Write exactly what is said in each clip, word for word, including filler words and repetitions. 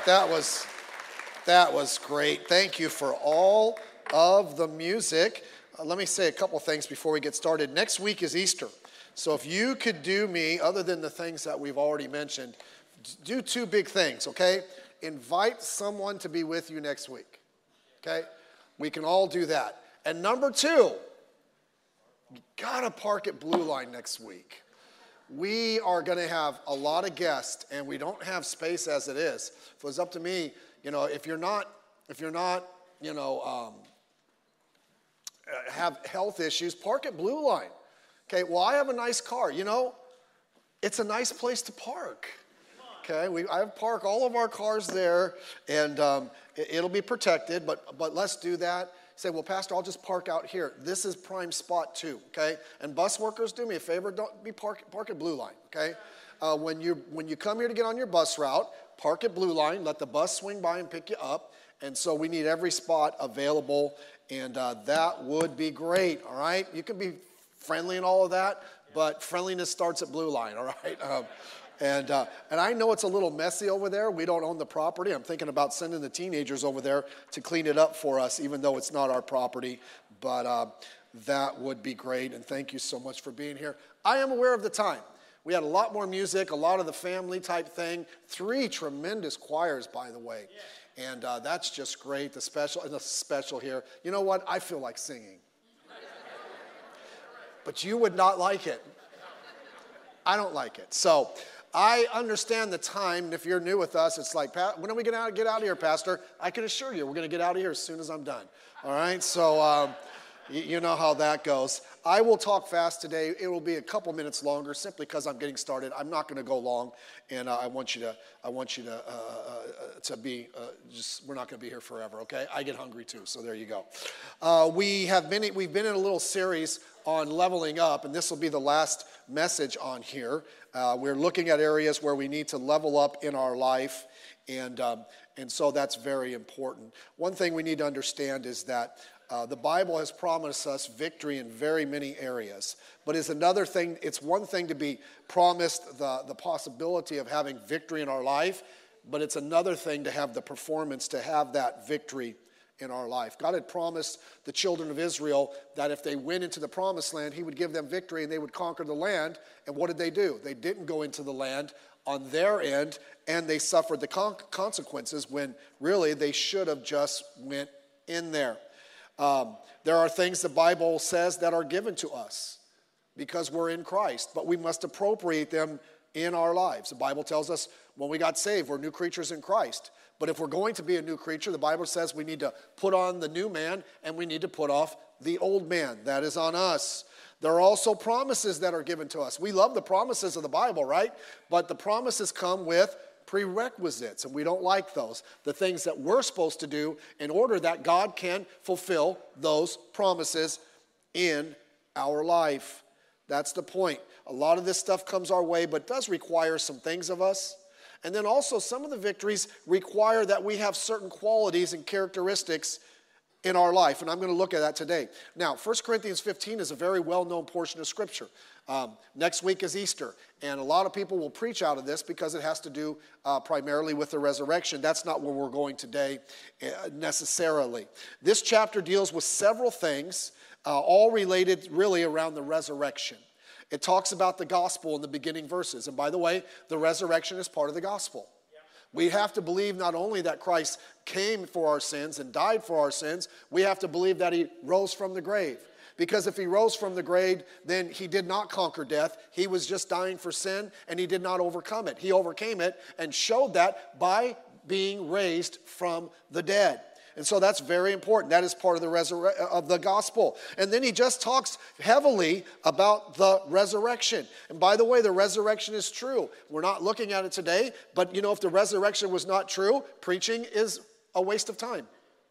right, that was that was great. Thank you for all of the music. Uh, let me say a couple things before we get started. Next week is Easter. So if you could do me, other than the things that we've already mentioned, do two big things, okay? Invite someone to be with you next week, okay? We can all do that. And number two, you gotta park at Blue Line next week. We are gonna have a lot of guests, and we don't have space as it is. If it was up to me, you know, if you're not, if you're not, you know, um, have health issues, park at Blue Line. Okay, well, I have a nice car. You know, it's a nice place to park. Okay, we I park all of our cars there, and um, it, it'll be protected, but but let's do that. Say, well, Pastor, I'll just park out here. This is prime spot too, okay? And bus workers, do me a favor, don't be park, park at Blue Line, okay? Uh, when you when you come here to get on your bus route, park at Blue Line, let the bus swing by and pick you up. And so we need every spot available, and uh, that would be great, all right? You can be friendly and all of that, but friendliness starts at Blue Line, all right? Um, and uh, and I know it's a little messy over there. We don't own the property. I'm thinking about sending the teenagers over there to clean it up for us, even though it's not our property. But uh, that would be great, and thank you so much for being here. I am aware of the time. We had a lot more music, a lot of the family type thing. Three tremendous choirs, by the way. And uh, that's just great, the special, and the special here. You know what? I feel like singing. But you would not like it. I don't like it. So I understand the time, and if you're new with us, it's like, when are we going to get out of here, Pastor? I can assure you, we're going to get out of here as soon as I'm done. All right? So um, you, you know how that goes. I will talk fast today. It will be a couple minutes longer, simply because I'm getting started. I'm not going to go long, and uh, I want you to, I want you to, uh, uh, to be, uh, just, we're not going to be here forever, okay? I get hungry too, so there you go. Uh, we have been, we've been in a little series on leveling up, and this will be the last message on here. Uh, we're looking at areas where we need to level up in our life, and um, and so that's very important. One thing we need to understand is that uh, the Bible has promised us victory in very many areas, but it's another thing. It's one thing to be promised the the possibility of having victory in our life, but it's another thing to have the performance to have that victory in our life. God had promised the children of Israel that if they went into the promised land, he would give them victory and they would conquer the land. And what did they do? They didn't go into the land on their end, and they suffered the con- consequences when really they should have just went in there. Um, there are things the Bible says that are given to us because we're in Christ, but we must appropriate them in our lives. The Bible tells us when we got saved, we're new creatures in Christ. But if we're going to be a new creature, the Bible says we need to put on the new man and we need to put off the old man. That is on us. There are also promises that are given to us. We love the promises of the Bible, right? But the promises come with prerequisites, and we don't like those. The things that we're supposed to do in order that God can fulfill those promises in our life. That's the point. A lot of this stuff comes our way, but does require some things of us. And then also some of the victories require that we have certain qualities and characteristics in our life. And I'm going to look at that today. Now, First Corinthians fifteen is a very well-known portion of Scripture. Um, next week is Easter. And a lot of people will preach out of this because it has to do uh, primarily with the resurrection. That's not where we're going today uh, necessarily. This chapter deals with several things, uh, all related really around the resurrection. It talks about the gospel in the beginning verses. And by the way, the resurrection is part of the gospel. Yeah. We have to believe not only that Christ came for our sins and died for our sins, we have to believe that he rose from the grave. Because if he rose from the grave, then he did not conquer death. He was just dying for sin, and he did not overcome it. He overcame it and showed that by being raised from the dead. And so that's very important. That is part of the resur- of the gospel. And then he just talks heavily about the resurrection. And by the way, the resurrection is true. We're not looking at it today, but you know, if the resurrection was not true, preaching is a waste of time.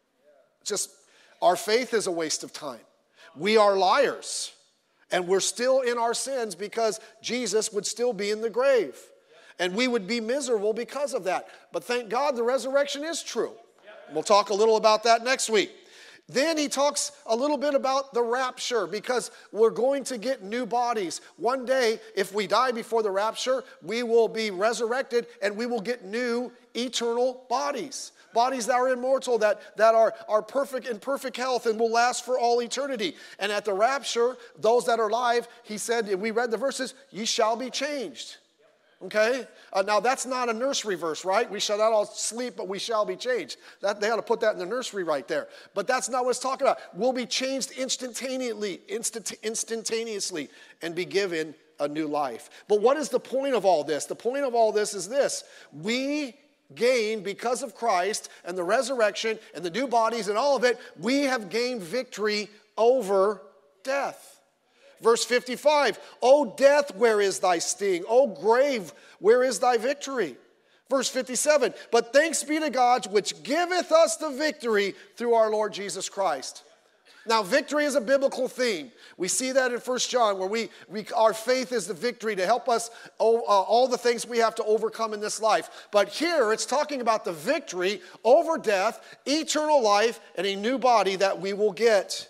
Just, our faith is a waste of time. We are liars, and we're still in our sins because Jesus would still be in the grave. And we would be miserable because of that. But thank God the resurrection is true. We'll talk a little about that next week. Then he talks a little bit about the rapture, because we're going to get new bodies. One day, if we die before the rapture, we will be resurrected and we will get new eternal bodies. Bodies that are immortal, that, that are, are perfect in perfect health and will last for all eternity. And at the rapture, those that are alive, he said, and we read the verses, ye shall be changed. Okay? Uh, now, that's not a nursery verse, right? We shall not all sleep, but we shall be changed. That, they ought to put that in the nursery right there. But that's not what it's talking about. We'll be changed instantaneously, instant, instantaneously and be given a new life. But what is the point of all this? The point of all this is this. We gain, because of Christ and the resurrection and the new bodies and all of it, we have gained victory over death. Verse fifty-five, O death, where is thy sting? O grave, where is thy victory? Verse fifty-seven, but thanks be to God which giveth us the victory through our Lord Jesus Christ. Now, victory is a biblical theme. We see that in First John, where we, we our faith is the victory to help us oh, uh, all the things we have to overcome in this life. But here it's talking about the victory over death, eternal life, and a new body that we will get.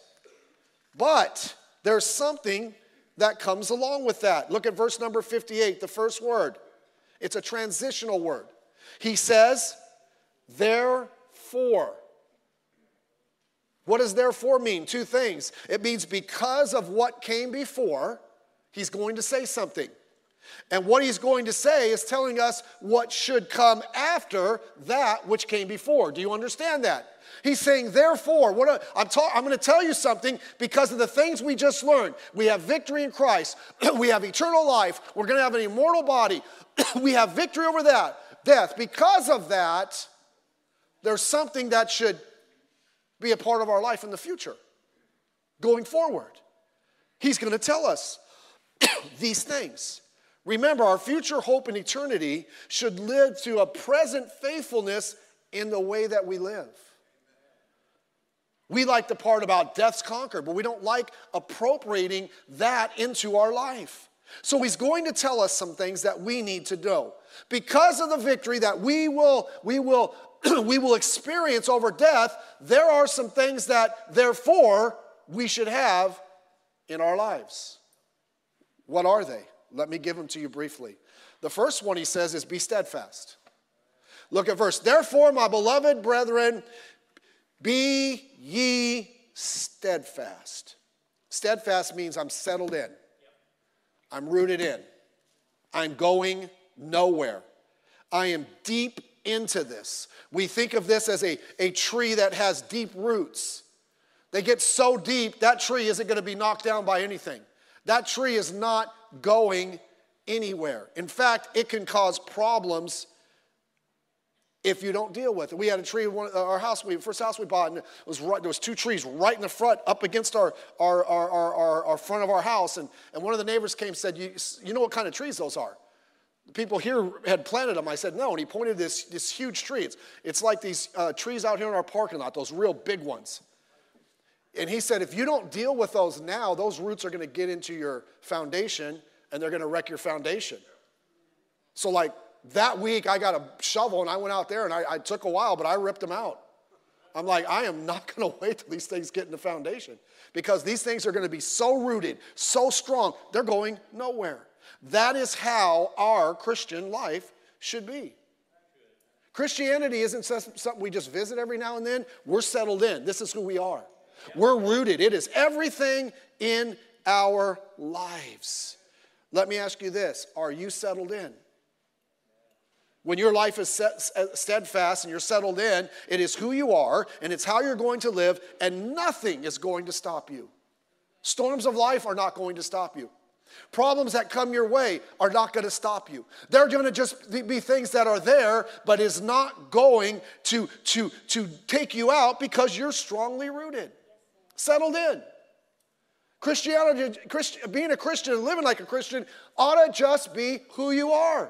But there's something that comes along with that. Look at verse number fifty-eight, the first word. It's a transitional word. He says, therefore. What does therefore mean? Two things. It means because of what came before, he's going to say something. And what he's going to say is telling us what should come after that which came before. Do you understand that? He's saying, therefore, what a, I'm, ta- I'm going to tell you something because of the things we just learned. We have victory in Christ. We have eternal life. We're going to have an immortal body. We have victory over that, death. Because of that, there's something that should be a part of our life in the future, going forward. He's going to tell us these things. Remember, our future hope in eternity should lead to a present faithfulness in the way that we live. We like the part about death's conquered, but we don't like appropriating that into our life. So he's going to tell us some things that we need to know. Because of the victory that we will, we will, we will experience over death, there are some things that, therefore, we should have in our lives. What are they? Let me give them to you briefly. The first one, he says, is be steadfast. Look at verse. Therefore, my beloved brethren, be ye steadfast. Steadfast means I'm settled in. I'm rooted in. I'm going nowhere. I am deep into this. We think of this as a, a tree that has deep roots. They get so deep, that tree isn't going to be knocked down by anything. That tree is not going anywhere. In fact, it can cause problems if you don't deal with it. We had a tree in one, our house, we, first house we bought, and it was right, there was two trees right in the front, up against our our our our, our, our front of our house. And, and one of the neighbors came and said, you, you know what kind of trees those are? The people here had planted them. I said, no. And he pointed this, this huge tree. It's, it's like these uh, trees out here in our parking lot, those real big ones. And he said, if you don't deal with those now, those roots are going to get into your foundation, and they're going to wreck your foundation. So like, that week, I got a shovel, and I went out there, and I, I took a while, but I ripped them out. I'm like, I am not going to wait till these things get in the foundation, because these things are going to be so rooted, so strong, they're going nowhere. That is how our Christian life should be. Christianity isn't something we just visit every now and then. We're settled in. This is who we are. We're rooted. It is everything in our lives. Let me ask you this. Are you settled in? When your life is set, steadfast and you're settled in, it is who you are, and it's how you're going to live, and nothing is going to stop you. Storms of life are not going to stop you. Problems that come your way are not going to stop you. They're going to just be things that are there, but is not going to, to, to take you out because you're strongly rooted, settled in. Christianity, Christ, being a Christian and living like a Christian ought to just be who you are.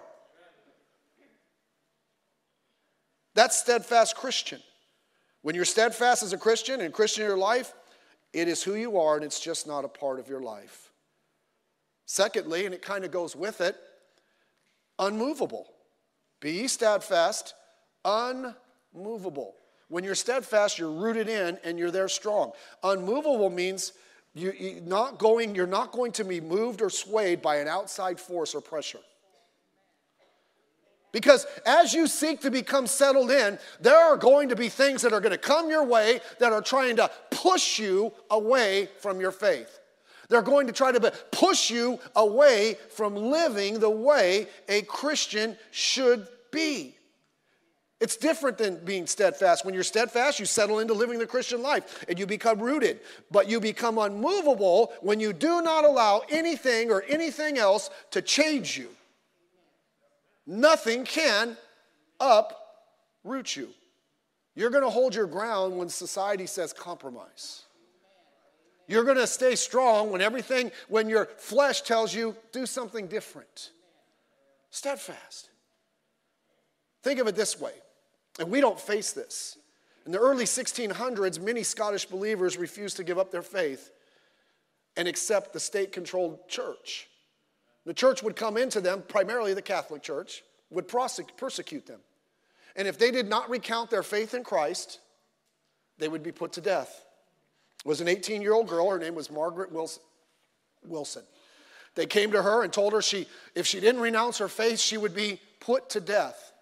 That's steadfast Christian. When you're steadfast as a Christian and Christian in your life, it is who you are, and it's just not a part of your life. Secondly, and it kind of goes with it, unmovable. Be ye steadfast, unmovable. When you're steadfast, you're rooted in and you're there strong. Unmovable means you, you not going, you're not going to be moved or swayed by an outside force or pressure. Because as you seek to become settled in, there are going to be things that are going to come your way that are trying to push you away from your faith. They're going to try to push you away from living the way a Christian should be. It's different than being steadfast. When you're steadfast, you settle into living the Christian life and you become rooted. But you become unmovable when you do not allow anything or anything else to change you. Nothing can uproot you. You're going to hold your ground when society says compromise. You're going to stay strong when everything, when your flesh tells you do something different. Steadfast. Think of it this way, and we don't face this. In the early sixteen hundreds, many Scottish believers refused to give up their faith and accept the state-controlled church. The church would come into them, primarily the Catholic Church, would persecute them. And if they did not recount their faith in Christ, they would be put to death. It was an eighteen-year-old girl. Her name was Margaret Wilson. They came to her and told her she, if she didn't renounce her faith, she would be put to death.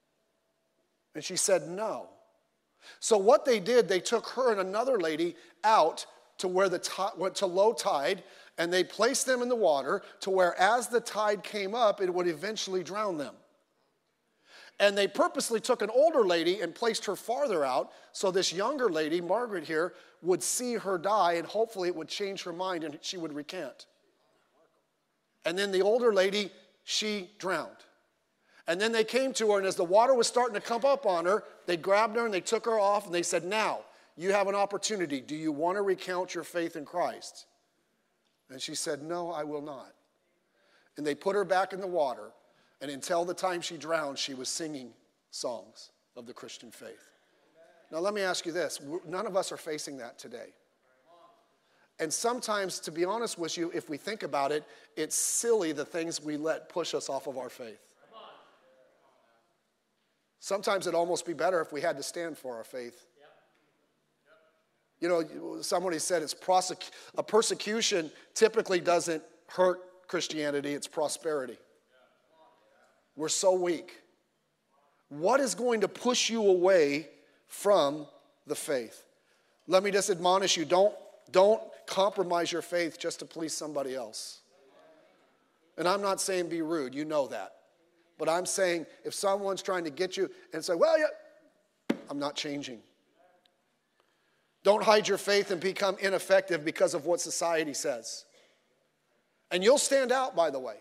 And she said no. So what they did, they took her and another lady out to where the tide, went to low tide, and they placed them in the water to where as the tide came up, it would eventually drown them. And they purposely took an older lady and placed her farther out so this younger lady, Margaret here, would see her die and hopefully it would change her mind and she would recant. And then the older lady, she drowned. And then they came to her, and as the water was starting to come up on her, they grabbed her and they took her off and they said, now, you have an opportunity. Do you want to recount your faith in Christ? And she said, no, I will not. And they put her back in the water, and until the time she drowned, she was singing songs of the Christian faith. Now let me ask you this. None of us are facing that today. And sometimes, to be honest with you, if we think about it, it's silly the things we let push us off of our faith. Sometimes it'd almost be better if we had to stand for our faith. You know, somebody said it's prosec- a persecution typically doesn't hurt Christianity, it's prosperity. We're so weak. What is going to push you away from the faith? Let me just admonish you, don't, don't compromise your faith just to please somebody else. And I'm not saying be rude, you know that. But I'm saying if someone's trying to get you and say, well, yeah, I'm not changing. Don't hide your faith and become ineffective because of what society says. And you'll stand out, by the way.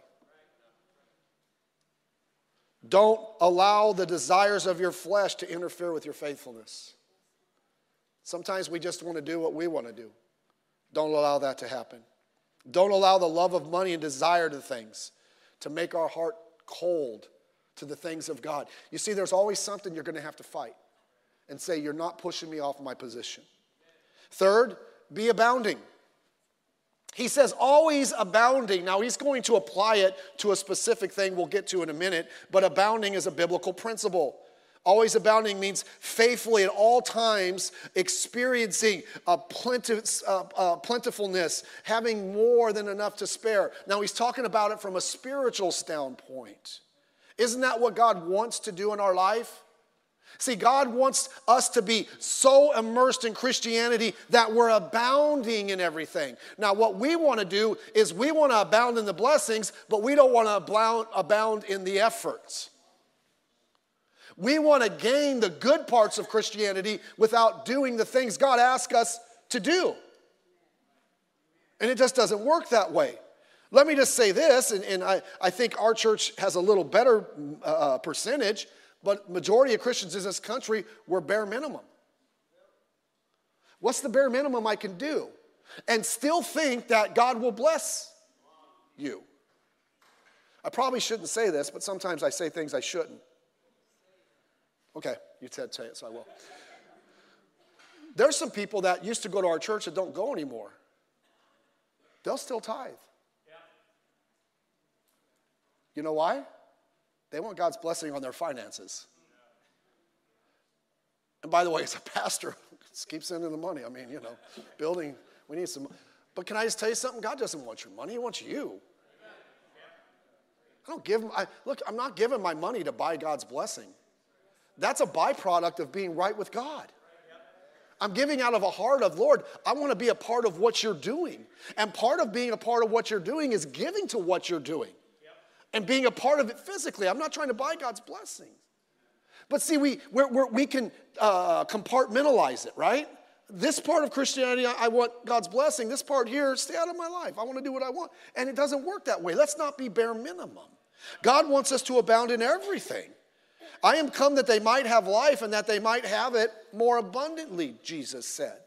Don't allow the desires of your flesh to interfere with your faithfulness. Sometimes we just want to do what we want to do. Don't allow that to happen. Don't allow the love of money and desire to things to make our heart cold to the things of God. You see, there's always something you're going to have to fight and say, you're not pushing me off my position. Third, be abounding. He says always abounding. Now, he's going to apply it to a specific thing we'll get to in a minute, but abounding is a biblical principle. Always abounding means faithfully at all times experiencing a plentif- uh, uh, plentifulness, having more than enough to spare. Now, he's talking about it from a spiritual standpoint. Isn't that what God wants to do in our life? See, God wants us to be so immersed in Christianity that we're abounding in everything. Now, what we want to do is we want to abound in the blessings, but we don't want to abound, abound in the efforts. We want to gain the good parts of Christianity without doing the things God asks us to do. And it just doesn't work that way. Let me just say this, and, and I, I think our church has a little better uh, percentage, but majority of Christians in this country were bare minimum. What's the bare minimum I can do? And still think that God will bless you. I probably shouldn't say this, but sometimes I say things I shouldn't. Okay, you said say it, so I will. There's some people that used to go to our church that don't go anymore. They'll still tithe. Yeah. You know why? They want God's blessing on their finances. And by the way, as a pastor, just keep sending the money. I mean, you know, building, we need some. But can I just tell you something? God doesn't want your money. He wants you. I don't give him, I, look, I'm not giving my money to buy God's blessing. That's a byproduct of being right with God. I'm giving out of a heart of, Lord, I want to be a part of what you're doing. And part of being a part of what you're doing is giving to what you're doing. And being a part of it physically. I'm not trying to buy God's blessing. But see, we, we're, we're, we can uh, compartmentalize it, right? This part of Christianity, I, I want God's blessing. This part here, stay out of my life. I want to do what I want. And it doesn't work that way. Let's not be bare minimum. God wants us to abound in everything. I am come that they might have life and that they might have it more abundantly, Jesus said.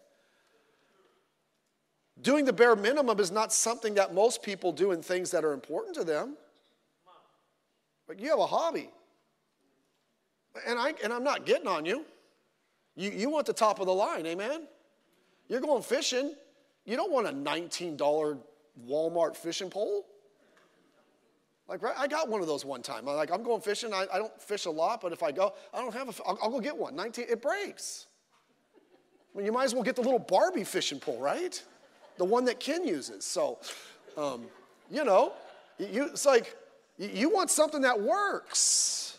Doing the bare minimum is not something that most people do in things that are important to them. But you have a hobby. And, I, and I'm not getting on you. you. You want the top of the line, amen? You're going fishing. You don't want a nineteen dollar Walmart fishing pole. Like, right, I got one of those one time. I'm like, I'm going fishing. I, I don't fish a lot, but if I go, I don't have a, I'll, I'll go get one. nineteen, it breaks. I mean, you might as well get the little Barbie fishing pole, right? The one that Ken uses. So, um, you know, you, it's like, you, you want something that works.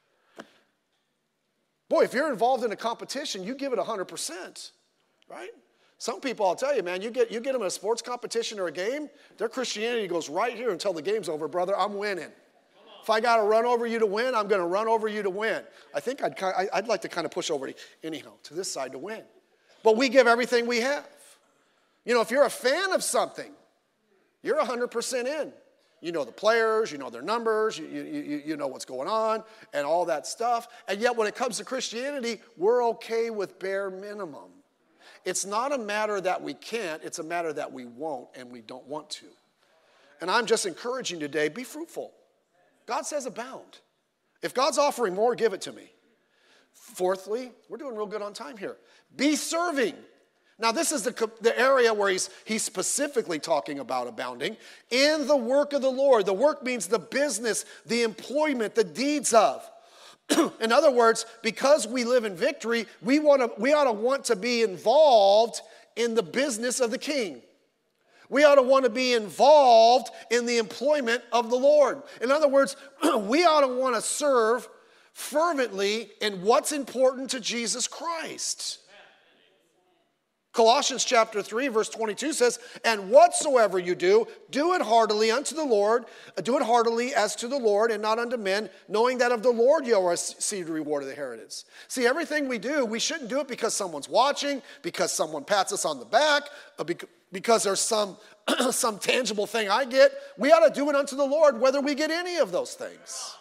Boy, if you're involved in a competition, you give it one hundred percent, right? Some people, I'll tell you, man, you get, you get them in a sports competition or a game, their Christianity goes right here until the game's over. Brother, I'm winning. If I got to run over you to win, I'm going to run over you to win. I think I'd, I'd like to kind of push over to, anyhow, to this side to win. But we give everything we have. You know, if you're a fan of something, you're one hundred percent in. You know the players, you know their numbers, you, you, you know what's going on, and all that stuff. And yet when it comes to Christianity, we're okay with bare minimum. It's not a matter that we can't, it's a matter that we won't and we don't want to. And I'm just encouraging today, be fruitful. God says abound. If God's offering more, give it to me. Fourthly, we're doing real good on time here. Be serving. Now this is the, the area where he's, he's specifically talking about abounding. In the work of the Lord. The work means the business, the employment, the deeds of. In other words, because we live in victory, we, want to, we ought to want to be involved in the business of the King. We ought to want to be involved in the employment of the Lord. In other words, we ought to want to serve fervently in what's important to Jesus Christ. Colossians chapter three, verse twenty-two says, and whatsoever you do, do it heartily unto the Lord, do it heartily as to the Lord and not unto men, knowing that of the Lord you are received the reward of the inheritance. See, everything we do, we shouldn't do it because someone's watching, because someone pats us on the back, because there's some, some tangible thing I get. We ought to do it unto the Lord, whether we get any of those things.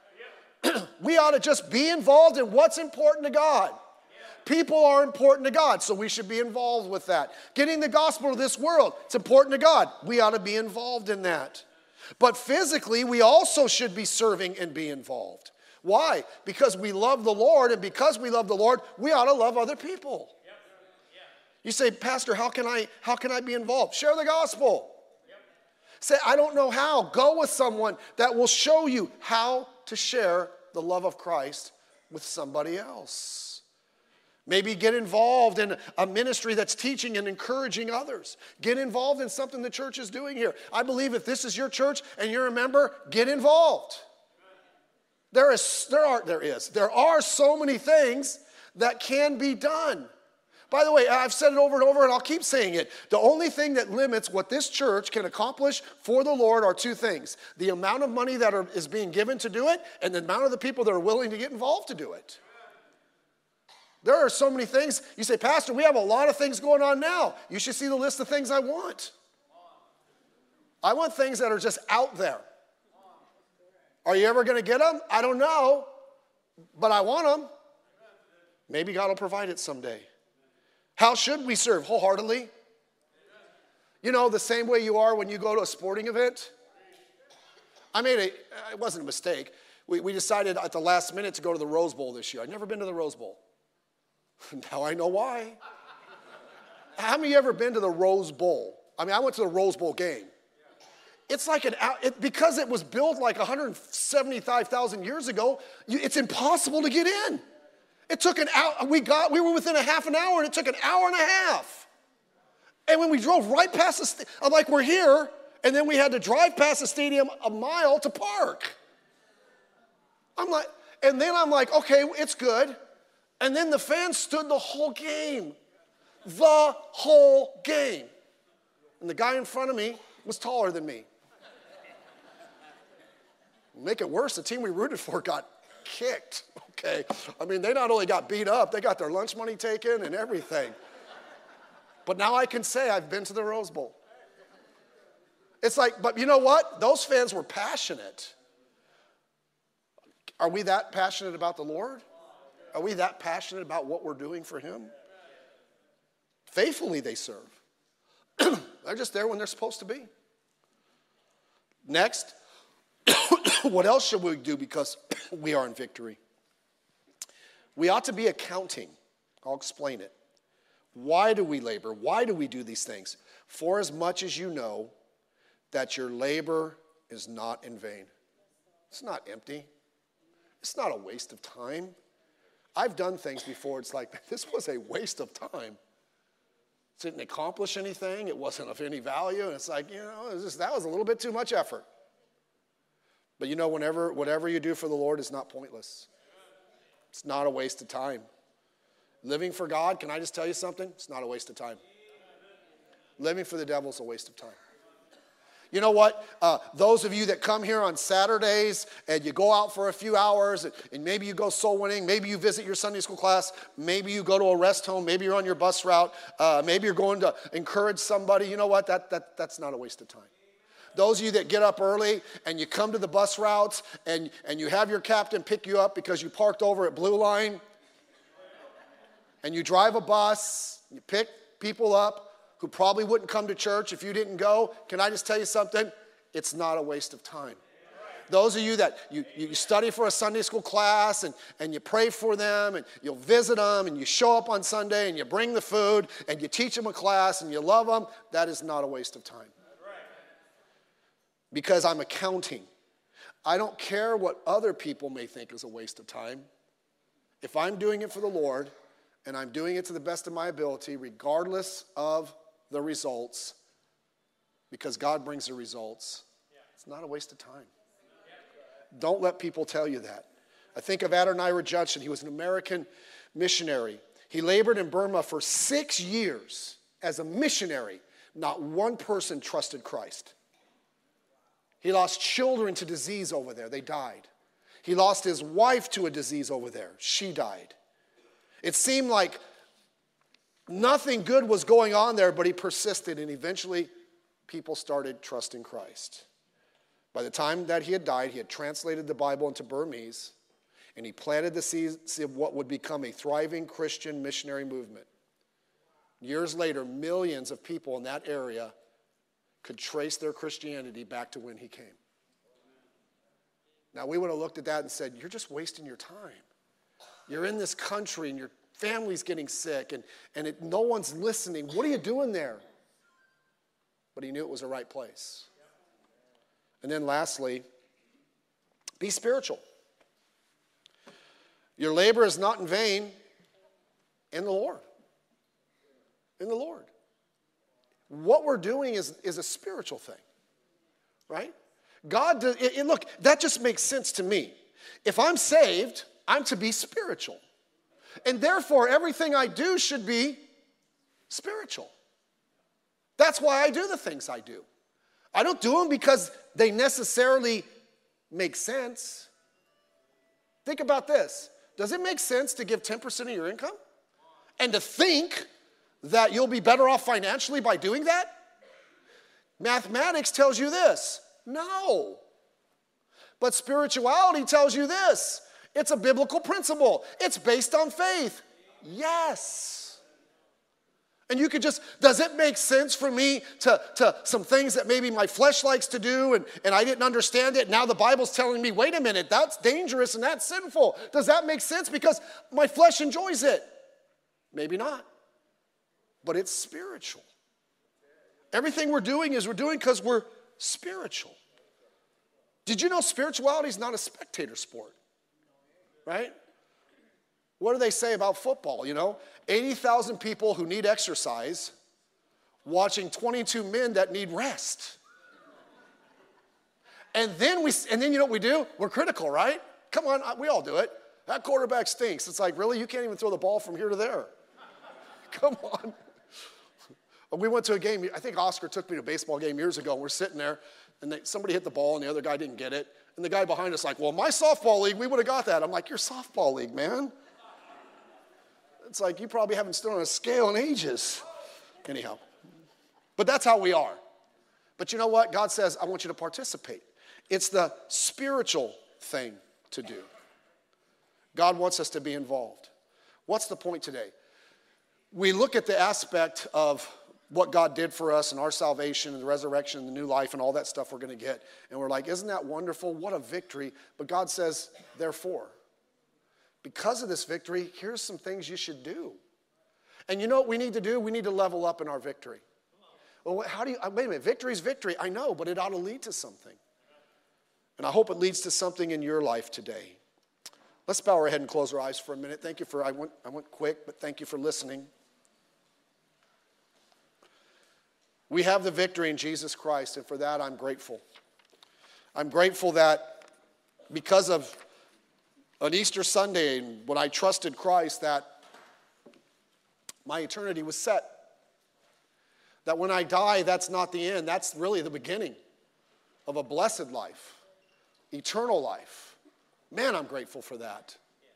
We ought to just be involved in what's important to God. People are important to God, so we should be involved with that. Getting the gospel to this world, it's important to God. We ought to be involved in that. But physically, we also should be serving and be involved. Why? Because we love the Lord, and because we love the Lord, we ought to love other people. You say, Pastor, how can I, how can I be involved? Share the gospel. Say, I don't know how. Go with someone that will show you how to share the love of Christ with somebody else. Maybe get involved in a ministry that's teaching and encouraging others. Get involved in something the church is doing here. I believe if this is your church and you're a member, get involved. There is, there are, there is, there are so many things that can be done. By the way, I've said it over and over and I'll keep saying it. The only thing that limits what this church can accomplish for the Lord are two things. The amount of money that are, is being given to do it and the amount of the people that are willing to get involved to do it. There are so many things. You say, Pastor, we have a lot of things going on now. You should see the list of things I want. I want things that are just out there. Are you ever going to get them? I don't know, but I want them. Maybe God will provide it someday. How should we serve? Wholeheartedly. You know, the same way you are when you go to a sporting event. I made a, it wasn't a mistake. We, we decided at the last minute to go to the Rose Bowl this year. I'd never been to the Rose Bowl. Now I know why. How many of you ever been to the Rose Bowl? I mean, I went to the Rose Bowl game. It's like an, it, because it was built like one hundred seventy-five thousand years ago, you, it's impossible to get in. It took an hour. We got, we were within a half an hour, and it took an hour and a half. And when we drove right past the stadium, I'm like, we're here, and then we had to drive past the stadium a mile to park. I'm like, and then I'm like, okay, it's good. And then the fans stood the whole game. The whole game. And the guy in front of me was taller than me. Make it worse, the team we rooted for got kicked, okay? I mean, they not only got beat up, they got their lunch money taken and everything. But now I can say I've been to the Rose Bowl. It's like, but you know what? Those fans were passionate. Are we that passionate about the Lord? Are we that passionate about what we're doing for him? Faithfully they serve. They're just there when they're supposed to be. Next, what else should we do because we are in victory? We ought to be accounting. I'll explain it. Why do we labor? Why do we do these things? For as much as you know that your labor is not in vain. It's not empty. It's not a waste of time. I've done things before. It's like, this was a waste of time. It didn't accomplish anything. It wasn't of any value. And it's like, you know, it was just, that was a little bit too much effort. But you know, whenever, whatever you do for the Lord is not pointless. It's not a waste of time. Living for God, can I just tell you something? It's not a waste of time. Living for the devil is a waste of time. You know what? Uh, those of you that come here on Saturdays and you go out for a few hours and, and maybe you go soul winning, maybe you visit your Sunday school class, maybe you go to a rest home, maybe you're on your bus route, uh, maybe you're going to encourage somebody. You know what? That, that, that's not a waste of time. Those of you that get up early and you come to the bus routes and, and you have your captain pick you up because you parked over at Blue Line and you drive a bus, you pick people up who probably wouldn't come to church if you didn't go. Can I just tell you something? It's not a waste of time. Those of you that you, you study for a Sunday school class and, and you pray for them and you'll visit them and you show up on Sunday and you bring the food and you teach them a class and you love them, that is not a waste of time. Because I'm accounting. I don't care what other people may think is a waste of time. If I'm doing it for the Lord and I'm doing it to the best of my ability, regardless of the results, because God brings the results, it's not a waste of time. Don't let people tell you that. I think of Adoniram Judson. He was an American missionary. He labored in Burma for six years as a missionary. Not one person trusted Christ. He lost children to disease over there. They died. He lost his wife to a disease over there. She died. It seemed like nothing good was going on there, but he persisted, and eventually people started trusting Christ. By the time that he had died, he had translated the Bible into Burmese, and he planted the seeds of what would become a thriving Christian missionary movement. Years later, millions of people in that area could trace their Christianity back to when he came. Now, we would have looked at that and said, you're just wasting your time. You're in this country and your family's getting sick and, and it, no one's listening. What are you doing there? But he knew it was the right place. And then lastly, be spiritual. Your labor is not in vain in the Lord. In the Lord. What we're doing is, is a spiritual thing, right? God, does, it, it, look, that just makes sense to me. If I'm saved, I'm to be spiritual. And therefore, everything I do should be spiritual. That's why I do the things I do. I don't do them because they necessarily make sense. Think about this. Does it make sense to give ten percent of your income? And to think that you'll be better off financially by doing that? Mathematics tells you this. No. But spirituality tells you this. It's a biblical principle. It's based on faith. Yes. And you could just, does it make sense for me to, to some things that maybe my flesh likes to do and, and I didn't understand it? Now the Bible's telling me, wait a minute, that's dangerous and that's sinful. Does that make sense? Because my flesh enjoys it. Maybe not. But it's spiritual. Everything we're doing is we're doing because we're spiritual. Did you know spirituality is not a spectator sport? Right? What do they say about football, you know? eighty thousand people who need exercise watching twenty-two men that need rest. And then we, and then you know what we do? We're critical, right? Come on, we all do it. That quarterback stinks. It's like, really? You can't even throw the ball from here to there. Come on. We went to a game, I think Oscar took me to a baseball game years ago, and we're sitting there, and they, somebody hit the ball, and the other guy didn't get it. And the guy behind us like, well, my softball league, we would have got that. I'm like, your softball league, man. It's like, you probably haven't stood on a scale in ages. Anyhow. But that's how we are. But you know what? God says, I want you to participate. It's the spiritual thing to do. God wants us to be involved. What's the point today? We look at the aspect of what God did for us and our salvation and the resurrection and the new life and all that stuff we're going to get. And we're like, isn't that wonderful? What a victory. But God says, therefore, because of this victory, here's some things you should do. And you know what we need to do? We need to level up in our victory. Well, how do you, wait a minute, victory is victory. I know, but it ought to lead to something. And I hope it leads to something in your life today. Let's bow our head and close our eyes for a minute. Thank you for, I went, I went quick, but thank you for listening. We have the victory in Jesus Christ, and for that I'm grateful. I'm grateful that because of an Easter Sunday and when I trusted Christ, that my eternity was set. That when I die, that's not the end. That's really the beginning of a blessed life, eternal life. Man, I'm grateful for that.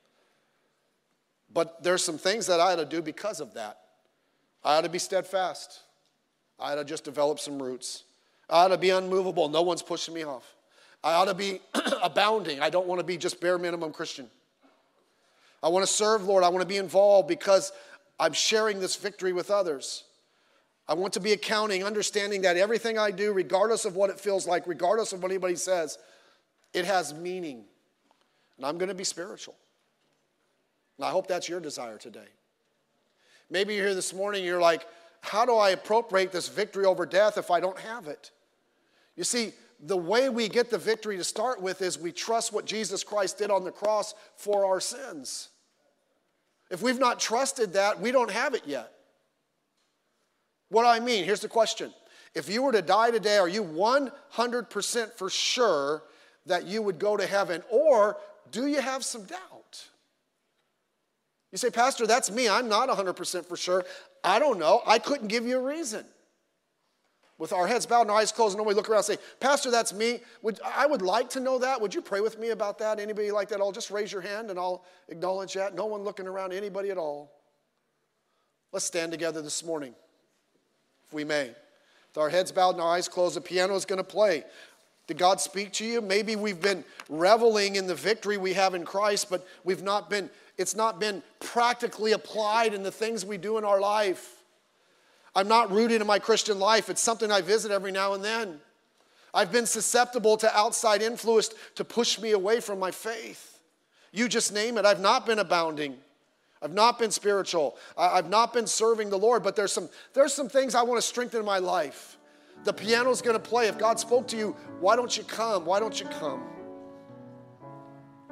But there's some things that I had to do because of that. I had to be steadfast. I ought to just develop some roots. I ought to be unmovable. No one's pushing me off. I ought to be abounding. I don't want to be just bare minimum Christian. I want to serve, Lord. I want to be involved because I'm sharing this victory with others. I want to be accounting, understanding that everything I do, regardless of what it feels like, regardless of what anybody says, it has meaning. And I'm going to be spiritual. And I hope that's your desire today. Maybe you're here this morning and you're like, how do I appropriate this victory over death if I don't have it? You see, the way we get the victory to start with is we trust what Jesus Christ did on the cross for our sins. If we've not trusted that, we don't have it yet. What do I mean? Here's the question. If you were to die today, are you one hundred percent for sure that you would go to heaven? Or do you have some doubt? You say, Pastor, that's me. I'm not one hundred percent for sure. I don't know. I couldn't give you a reason. With our heads bowed and our eyes closed, and nobody look around and say, Pastor, that's me. Would, I would like to know that. Would you pray with me about that? Anybody like that? I'll just raise your hand and I'll acknowledge that. No one looking around, anybody at all. Let's stand together this morning, if we may. With our heads bowed and our eyes closed, the piano is going to play. Did God speak to you? Maybe we've been reveling in the victory we have in Christ, but we've not been, it's not been practically applied in the things we do in our life. I'm not rooted in my Christian life. It's something I visit every now and then. I've been susceptible to outside influence to push me away from my faith. You just name it. I've not been abounding. I've not been spiritual. I've not been serving the Lord, but there's some, there's some things I want to strengthen in my life. The piano's going to play. If God spoke to you, why don't you come? Why don't you come?